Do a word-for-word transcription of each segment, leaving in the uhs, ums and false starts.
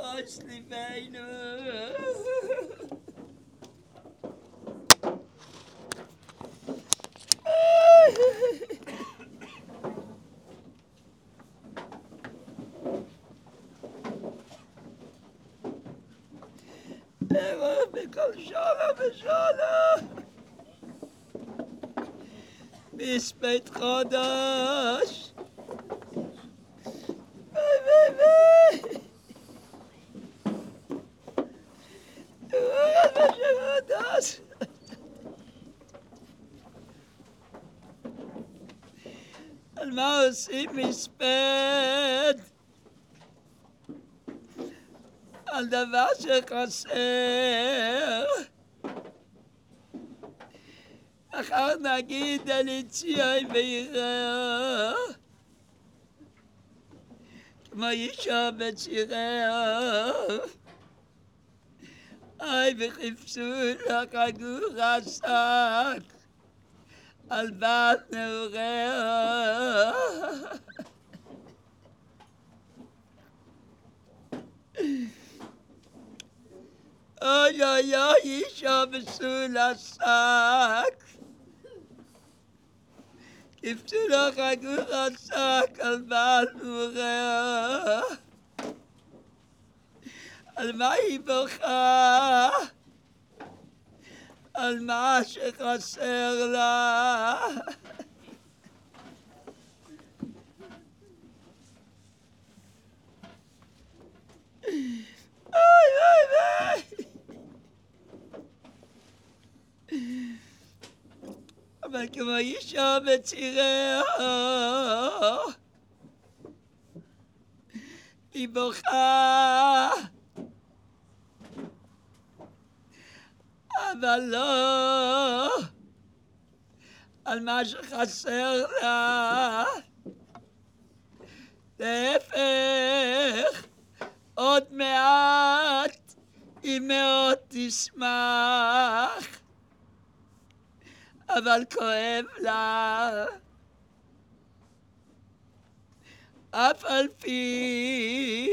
סליבנו. ערב בכל שנה ושנה מספית חודש ביי ביי ביי ערב בשחודש על מה עושים מספית? על דבר שחסר. אחר נגיד על יציאי ויראה כמו אישה בציריה אי וחיפשו לך הגור עסק על בת נעוריה אוי אוי אוי אישה בסול עסק חיפשו לך הגור עסק על בת נעוריה על מה היא בוכה? על מה שחסר לה אוי אוי אוי אבל כמו אישה בציריה היא בוכה אבל לא על מה שחסר לה להפך עוד מעט היא מאוד תשמח אבל כואב לה אף על פי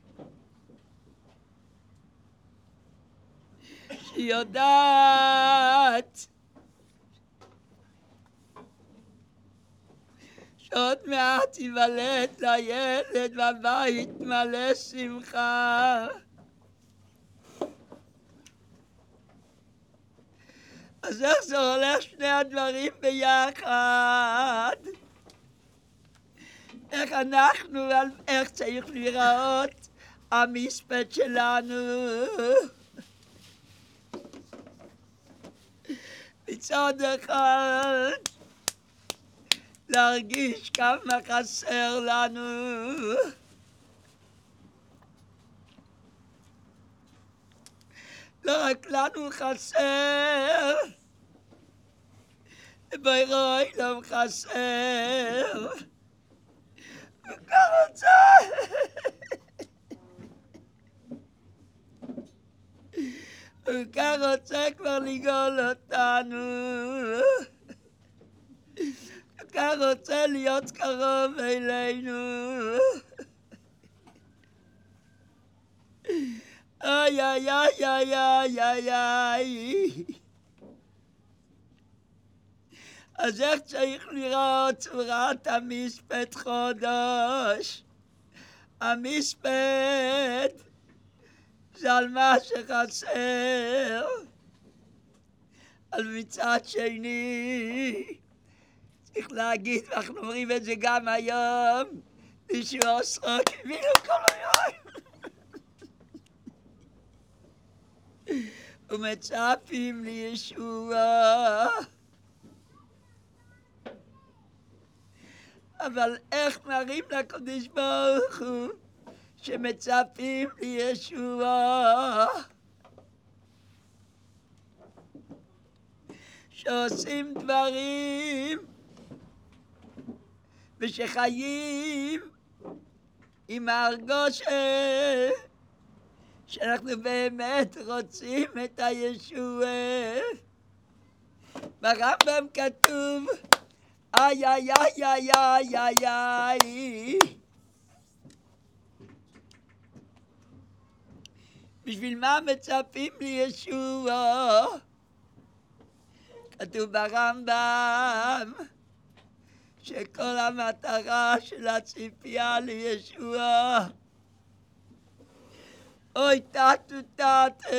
שהיא יודעת שעוד מעט ייוולד לילד והבית מלא שמחה אז איך זה הולך שני הדברים ביחד? איך אנחנו, איך צריך לראות המספד שלנו? מצד אחד להרגיש כמה חסר לנו לא רק לנו חסר בורא עולם חסר הוא כבר רוצה הוא כבר רוצה כבר לגאול אותנו הוא כבר רוצה להיות קרוב אלינו איי איי איי איי איי איי איי אז איך צריך לראות צורת המספד חודש? המספד זה על מה שחסר אבל מצד שני צריך להגיד ואנחנו אומרים את זה גם היום מישהו עושה כאילו כל היום ומצפים לישועה אבל איך נרים לקדוש ברוך הוא שמצפים לישועה שעושים דברים ושחיים עם ההרגשה שאנחנו באמת רוצים את הישועה ברמב"ם כתוב איי איי איי איי איי איי איי בשביל מה מצפים לישוע? כתוב ברמב"ם שכל המטרה של הציפייה לישוע אוי תתו תתה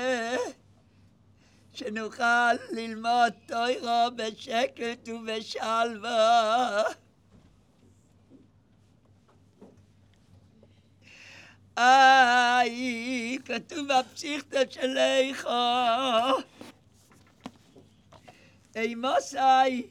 שנוכל ללמוד תורה בשקט ובשלווה. איי, כתוב בפסיכתא של איכה אימוסי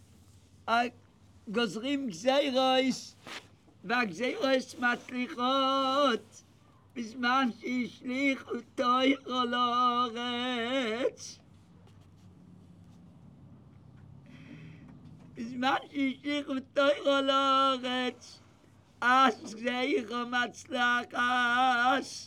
גוזרים גזירוס והגזירוס מצליחות בזמן שהשליחו תורה לארץ. בזמן שהשליחו תורה לארץ אז גזירו מצלחס.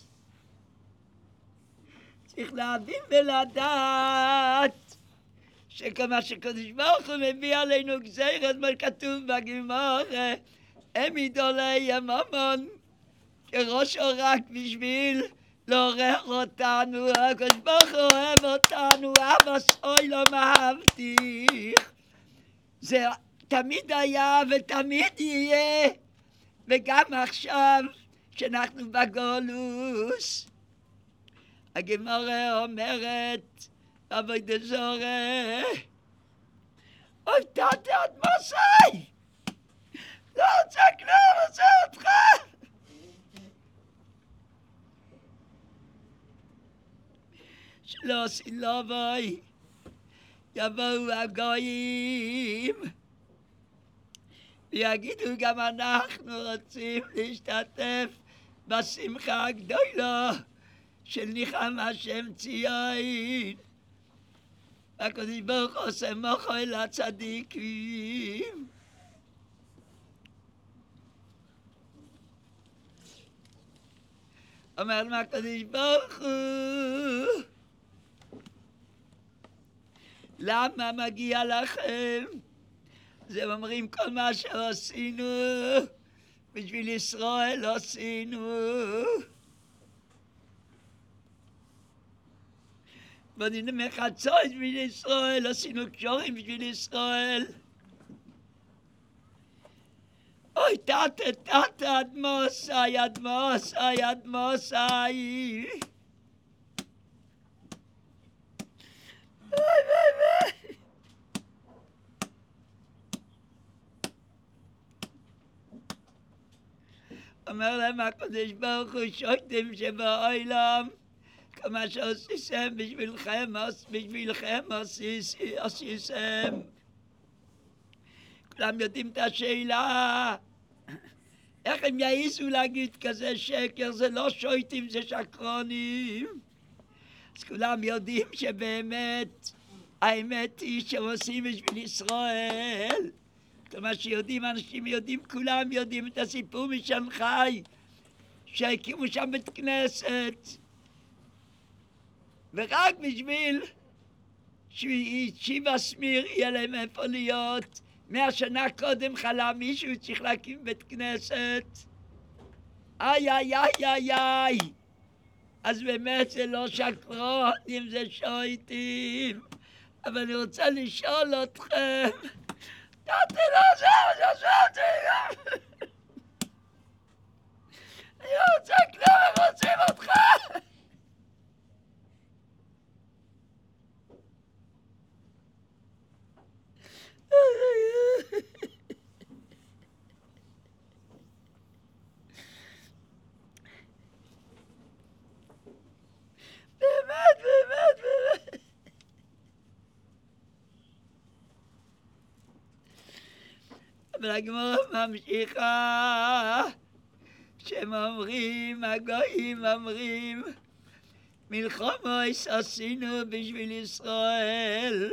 צריך להבין ולדעת שכמה שקדוש ברוך הוא מביא עלינו גזירות, מה כתוב בגמרא, הם ידולי יממון כראש רק בשביל לעורר אותנו. הקדוש ברוך הוא אוהב אותנו, אבא סוי לא מבטיח. זה תמיד היה ותמיד יהיה, וגם עכשיו שאנחנו בגולוס. הגמרא אומרת עבודה זרה, אוי תתה עד מסי, לא רוצה כלום, רוצה אותך. שלא עושים לו בוי, יבואו הגויים ויגידו גם אנחנו רוצים להשתתף בשמחה הגדולה של ניחם השם ציון. הקדוש ברוך הוא עושה מוחו אל הצדיקים. אומר למה הקדוש ברוך הוא, למה מגיע לכם? אז הם אומרים כל מה שעשינו בשביל ישראל עשינו. בנינו מחצות בשביל ישראל, עשינו קשורים בשביל ישראל. אוי תתה תתה עד מוסי, עד מוסי, עד מוסי. אוי אוי אוי. אומר להם הקדוש ברוך הוא, שויתם שבעולם כמה שעשיתם בשבילכם, בשבילכם עשיתם. כולם יודעים את השאלה, איך הם יעיזו להגיד כזה שקר? זה לא שויטים, זה שקרונים. אז כולם יודעים שבאמת האמת היא שהם עושים בשביל ישראל. כלומר שיודעים, אנשים יודעים, כולם יודעים את הסיפור משנגחאי, שהקימו שם בית כנסת, ורק בשביל שיבה סמיר יהיה להם איפה להיות. מאה שנה קודם חלם מישהו צריך להקים בית כנסת. איי איי איי איי איי. אז באמת זה לא שקרונים, זה שויטים. אבל אני רוצה לשאול אתכם, תתה לא זה, זה שויטים. אני לא רוצה כלום, הם רוצים אותך. באמת, באמת, באמת. אבל הגמרא ממשיכה, שהם אומרים, הגויים אומרים, מלחמות עשינו בשביל ישראל.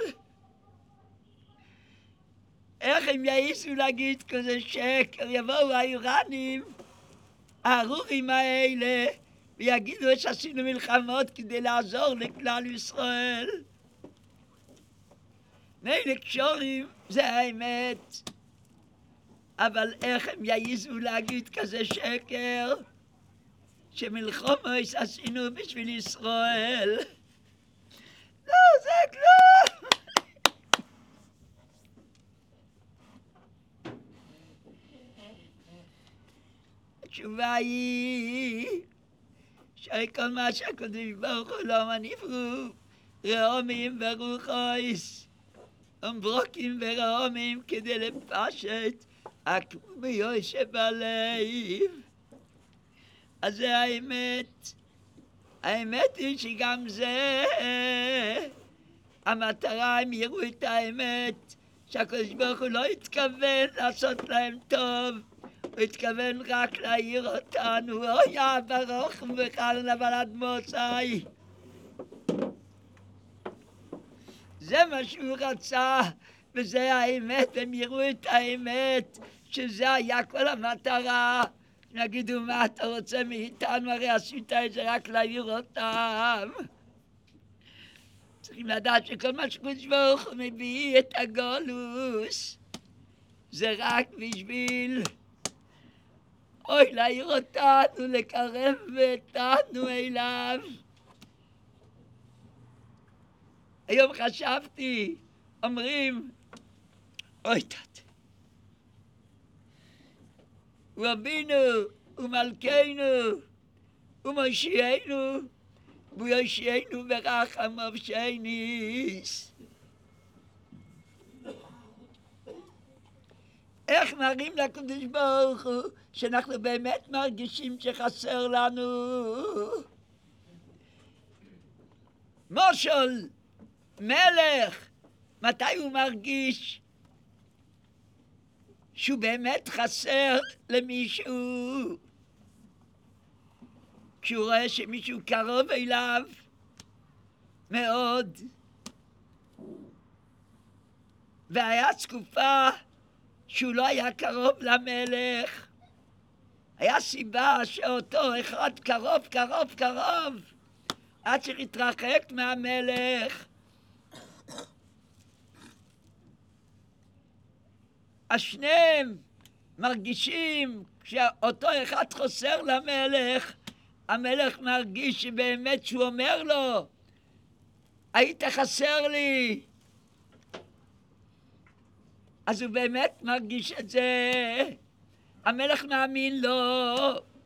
איך הם יעיזו להגיד כזה שקר? יבואו האיראנים, הארורים האלה, ויגידו שעשינו מלחמות כדי לעזור לכלל ישראל. מילא קשורים, זה האמת. אבל איך הם יעיזו להגיד כזה שקר? שמלחומות עשינו בשביל ישראל. לא, זה כלום. התשובה היא שהרי כל מה שהקדוש ברוך הוא לא נבראו רעומים ורוחויס וברוקים ורעומים כדי לפשט הקומיות שבלב. אז זה האמת. האמת היא שגם זה המטרה, הם יראו את האמת שהקדוש ברוך הוא לא התכוון לעשות להם טוב, הוא התכוון רק להעיר אותנו. אוי ברוך ובכלל נבלת מוצאי. זה מה שהוא רצה, וזה האמת. הם יראו את האמת, שזה היה כל המטרה. נגידו, מה אתה רוצה מאיתנו? הרי עשית את זה רק להעיר אותם. צריכים לדעת שכל מה שקדוש ברוך הוא מביא את הגולוס זה רק בשביל אוי להעיר אותנו, לקרב אותנו אליו. היום חשבתי, אומרים אוי תת רבינו ומלכנו ומושיענו ויושיענו ברחמיו שניס. איך מראים לקדוש ברוך הוא שאנחנו באמת מרגישים שחסר לנו? משל מלך, מתי הוא מרגיש שהוא באמת חסר למישהו? כשהוא רואה שמישהו קרוב אליו מאוד. והיה תקופה שהוא לא היה קרוב למלך. היה סיבה שאותו אחד קרוב, קרוב, קרוב, עד שהתרחק מהמלך. השניהם מרגישים כשאותו אחד חוסר למלך, המלך מרגיש שבאמת שהוא אומר לו, היית חסר לי. אז הוא באמת מרגיש את זה. המלך מאמין לו.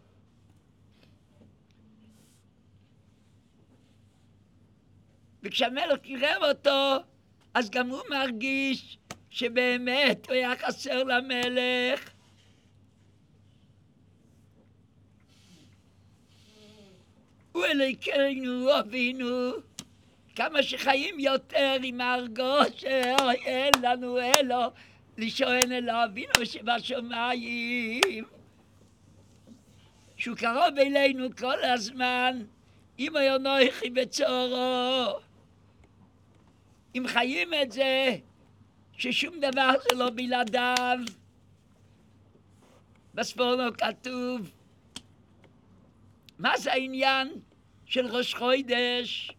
וכשהמלך קירב אותו, אז גם הוא מרגיש שבאמת הוא היה חסר למלך. הוא אלוהינו, אבינו, כמה שחיים יותר עם ההרגוש, אין לנו אלו לשעון אל אבינו שבשמיים, שהוא קרוב אלינו כל הזמן, אמא ינוחי בצורו. אם חיים את זה, ששום דבר זה לא בלעדיו. בספורנו כתוב, מה זה העניין של ראש חודש?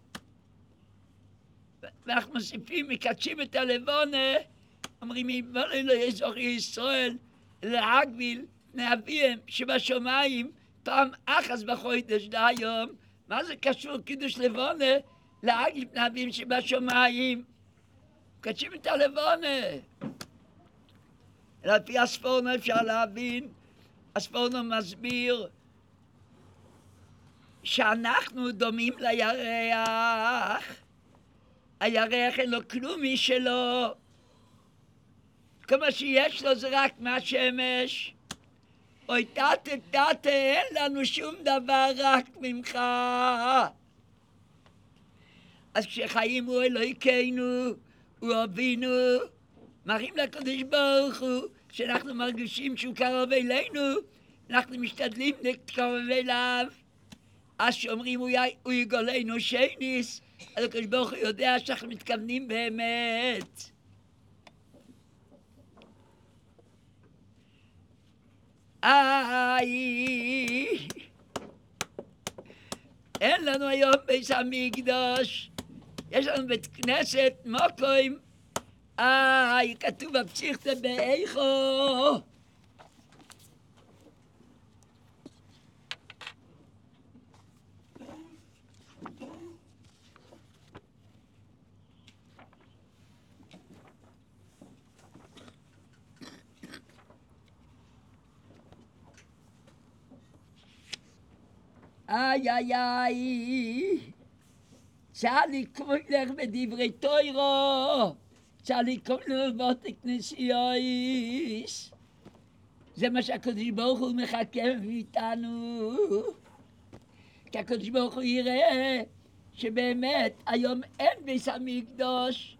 ואנחנו מוסיפים, מקדשים את הלבונה, אומרים, יבוא אלוהי אזרחי ישראל, להגביל פני אביהם שבשמיים, פעם אחת בחודש להיום. מה זה קשור קידוש לבונה להגביל פני אביהם שבשמיים? מקדשים את הלבונה. על פי הספורנו אפשר להבין, הספורנו מסביר, שאנחנו דומים לירח. הירח אין לו כלום משלו. כל מה שיש לו זה רק מהשמש. אוי תתה תתה, אין לנו שום דבר רק ממך. אז כשחיים הוא אלוהינו, הוא אבינו, מראים לקדוש ברוך הוא שאנחנו מרגישים שהוא קרוב אלינו, אנחנו משתדלים להתקרב אליו. אז שאומרים הוא יגולנו שניס, אז הקדוש ברוך הוא יודע שאנחנו מתכוונים באמת. איי, אין לנו היום בית המקדש, יש לנו בית כנסת מוקוים. איי, כתוב בפשיחתא באיכו, איי איי איי, צאלי קומלך בדברי תוירו, צאלי קומלך בתי כנסיות. זה מה שהקדוש ברוך הוא מחכה מאיתנו. כי הקדוש ברוך הוא יראה שבאמת היום אין בית המקדש,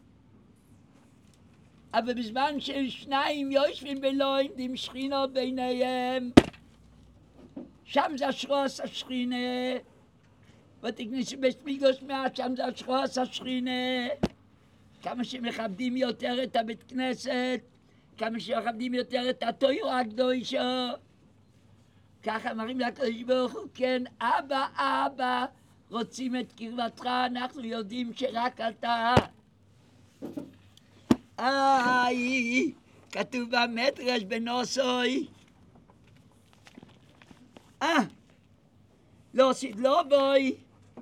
אבל בזמן ששניים יושבים ולא עומדים שכינה ביניהם, שם זה השרוס השכינה. ותכניסו בית מקדש מעט, שם זה השרוס השכינה. כמה שמכבדים יותר את הבית כנסת, כמה שמכבדים יותר את התורה הקדושה, ככה מראים לקדוש ברוך הוא, כן, אבא, אבא, רוצים את קרבתך, אנחנו יודעים שרק אתה. איי, כתוב במדרש בנוסוי, אה, לא עשית לא בוי,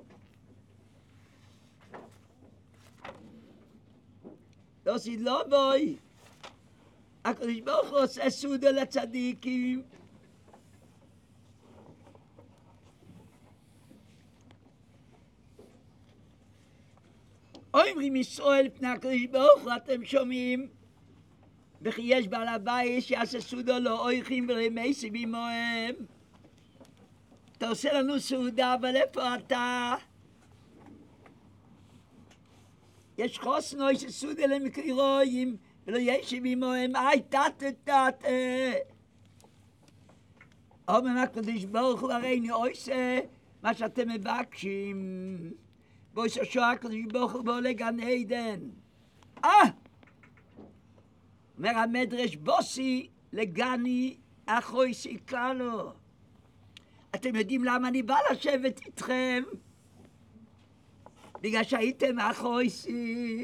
לא עשית לא בוי, הקדוש ברוך הוא עושה סעודה לצדיקים. אומרים ישראל פני הקדוש ברוך הוא, אתם שומעים? וכי יש בעל הבית שיעשה סעודה לא אורחים ולמייסים עמהם. אתה עושה לנו סעודה, אבל איפה אתה? יש חוסנו יש סעודה למקרירואים ולא ישב עמהם, איי תת תת. אומרים הקדוש ברוך הוא, הרי אני עושה מה שאתם מבקשים. בואי ששועה הקדוש ברוך הוא בוא לגן עדן. אה! אומר המדרש, בוסי לגני אחוי סיקלו. אתם יודעים למה אני בא לשבת איתכם? בגלל שהייתם אחוי סי.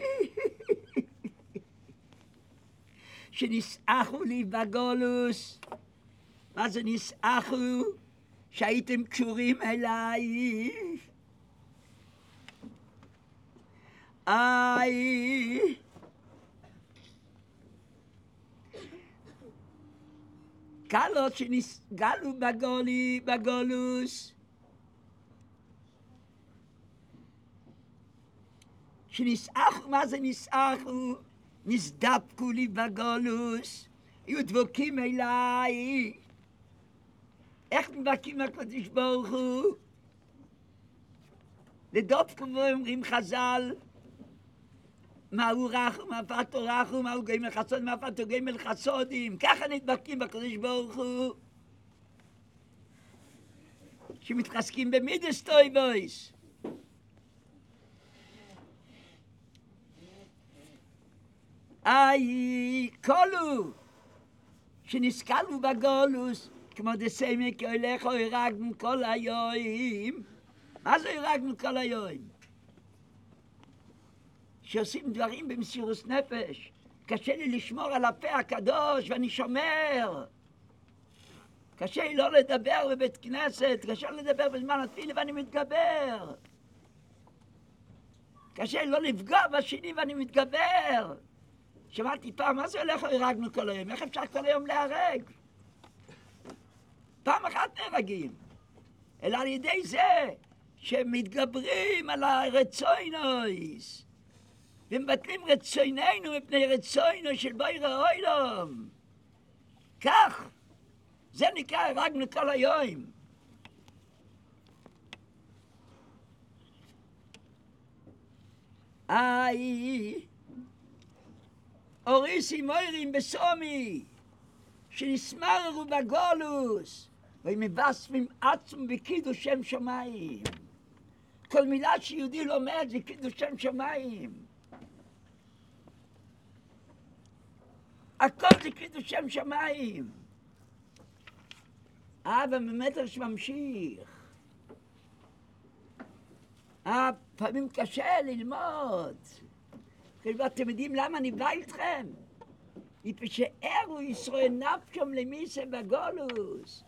שנסעכו לי בגולוס. מה זה נסעכו? שהייתם קשורים אליי. איי, קלות שנסגלו בגולי, בגולוס, שנסעכו, מה זה נסעכו? נסדפקו לי בגולוס, היו דבוקים אליי. איך נדבקים הקדוש ברוך הוא? לדופקו ואומרים חז"ל, מהו רחום, מה פתו רחום, מהו גמל חסוד, מה פתו גמל חסודים. ככה נדבקים בקדוש ברוך הוא. שמתחזקים במידס טויבויס. איי, קולו, שנסקלו בגולוס, כמו דסיימי כי הולך או הרגנו כל היום. מה זה הרגנו כל היום? שעושים דברים במסירות נפש. קשה לי לשמור על הפה הקדוש ואני שומר. קשה לי לא לדבר בבית כנסת, קשה לי לדבר בזמן התפילה ואני מתגבר. קשה לי לא לפגוע בשני ואני מתגבר. שמעתי פעם, מה זה הולך הרגנו כל היום? איך אפשר כל היום להרג? פעם אחת נהרגים. אלא על ידי זה שמתגברים על הרצוינויס. ומבטלים רצויננו מפני רצוינו של בורא העולם. כך, זה נקרא הרגנו כל היום. איי, אוריסי מוירים בסומי, שנסמרו בגולוס, ומבסמים עצמם בקידוש שם שמיים. כל מילה שיהודי לומד זה קידוש שם שמיים. הכל זה קידוש שם שמיים. אבל במדרש ממשיך. אה, פעמים קשה ללמוד. אתם יודעים למה אני בא איתכם? מפני שערו ישראל נפשם למיסה בגולוס.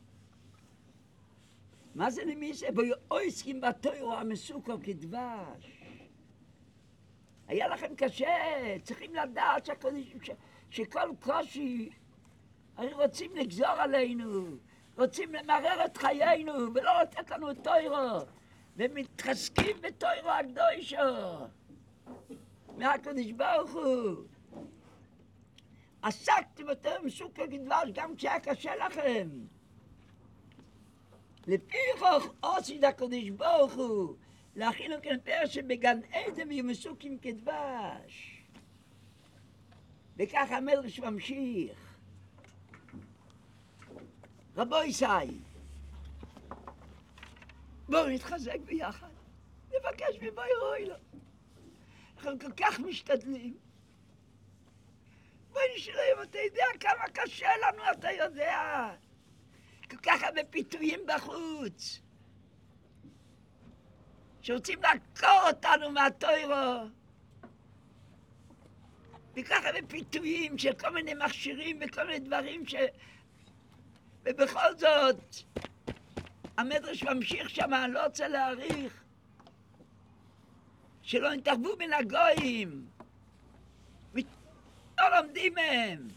מה זה למיסה? בו עוסקים בתורה המסוכר כדבש. היה לכם קשה, צריכים לדעת שהקודש, שכל קושי, הרי רוצים לגזור עלינו. רוצים למרר את חיינו ולא לתת לנו תוירו, ומתחזקים בתוירו הקדושו מהקדוש ברוך הוא. עסקתם יותר מסוכר כדבש גם כשהיה קשה לכם. לפיכך עושי הקדוש ברוך הוא להכינו כאן פרש שבגן עדן יהיו מסוכים כדבש. וכך המדרש ממשיך. רבו ישראל, בואו נתחזק ביחד, נבקש מבואי רואי לו. אנחנו כל כך משתדלים. בואי נשאלים, אתה יודע כמה קשה לנו, אתה יודע. כל כך הרבה פיתויים בחוץ. שרוצים לעקור אותנו מהתוירו. וככה בפיתויים של כל מיני מכשירים וכל מיני דברים ש... ובכל זאת, המדרש ממשיך שם, אני לא רוצה להאריך, שלא נתערבו בין הגויים, לא לומדים מהם.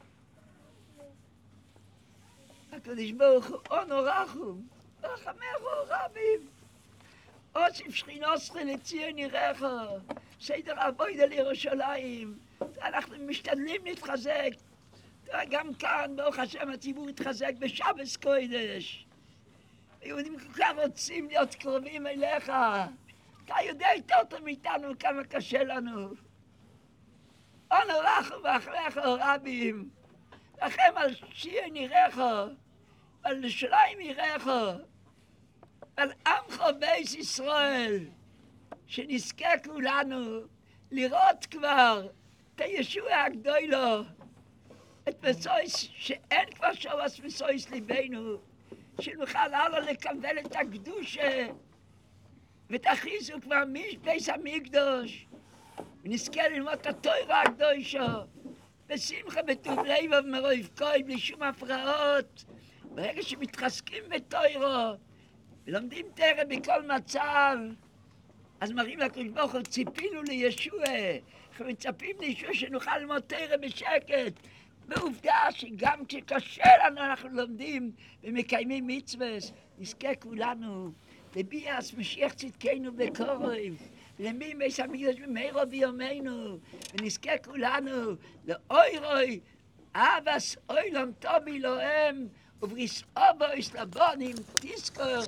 הקדוש ברוך הוא אונו רחום, רחמך רבים. אוסיף שכינוסך לציון יראך, סדר אבוידע לירושלים. אנחנו משתדלים להתחזק. גם כאן, ברוך השם, הציבור התחזק בשבס קודש. היהודים כל כך רוצים להיות קרובים אליך. אתה יודע יותר טוב מאיתנו כמה קשה לנו. אונו רחום ואחריך רבים. רחם על ציון יראך, על ירושלים יראך. על עמך בית ישראל, שנזכה כולנו לראות כבר את הישוע הגדולו, את מסויס, שאין כבר שורש מסויס ליבנו, שנוכל הלאה לקבל את הקדושה ואת החיזוק כבר מבית המקדוש, ונזכה ללמוד את התורה הקדושה בשמחה בטוב לב ומרוב כוי בלי שום הפרעות. ברגע שמתחזקים בתורה ולומדים תורה בכל מצב, אז מראים לקדוש ברוך הוא, ציפינו לישוע, אנחנו מצפים לישוע שנוכל ללמוד תורה בשקט. בעובדה שגם כשקשה לנו אנחנו לומדים ומקיימים מצוות. נזכה כולנו לביאת משיח צדקנו בקרוב, ולמי בית המקדש במהרה בימינו, ונזכה כולנו לאוירוי אהבת עולם טוב אלוהים ובריס אבויס לבונים תזכור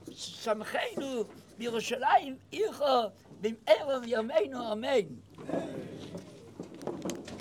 ושמחנו בירושלים עירך במהרה בימינו, אמן.